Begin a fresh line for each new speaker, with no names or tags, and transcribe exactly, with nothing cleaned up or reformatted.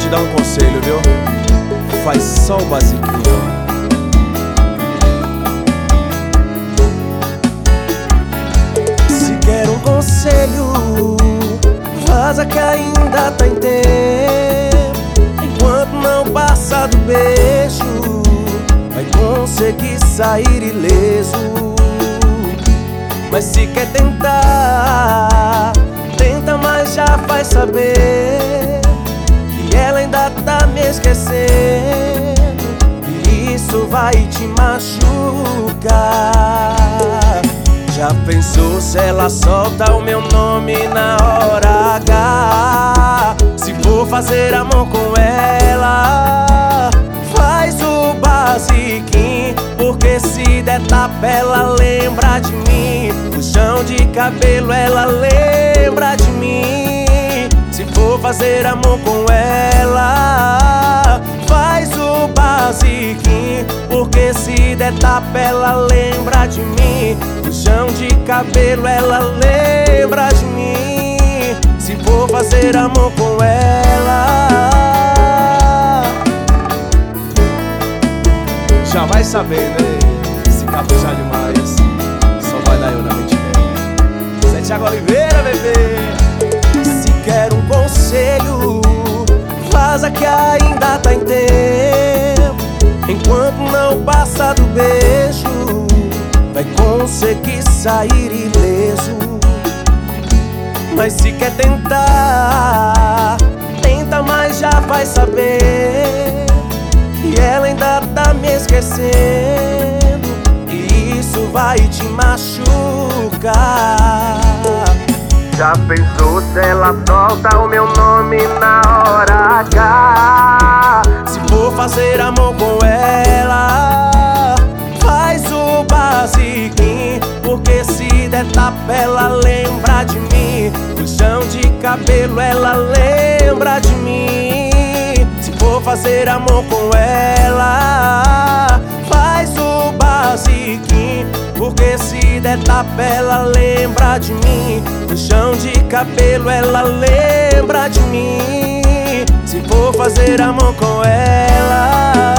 dar um conselho, viu? Faz só o basiquinho. Se quer um conselho, vaza que ainda tá em tempo. Enquanto não passar do beijo, vai conseguir sair ileso. Mas se quer tentar, tenta, mas já vai saber que ela ainda tá me esquecendo, e isso vai te machucar. Já pensou se ela solta o meu nome na hora H? Se for fazer amor com ela, faz o basiquinho, porque se der tapa ela lembra de mim. Puxão de cabelo ela lembra de mim. Se for fazer amor com ela, faz o basiquinho, porque se der tapa ela lembra de mim. Puxão de cabelo ela lembra de mim. Se for fazer amor com ela, já vai saber, né? Se caprichar demais, só vai dar eu na mente dela. Zé Thiago Oliveira, bebê. Se quer um conselho, vaza que ainda tá em tempo. Enquanto não passa do beijo, vai conseguir sair ileso. Mas se quer tentar, tenta, mas já vai saber que ela ainda tá me esquecendo, e isso vai te machucar. Já pensou se ela solta o meu nome na hora H? Se for fazer amor com ela, faz o basiquinho, porque se der tapa ela lembra de mim. Puxão de cabelo ela lembra de mim. Se for fazer amor com ela, faz o basiquinho, porque se der tapa ela lembra de mim. Puxão de cabelo ela lembra de mim. Se for fazer amor com ela,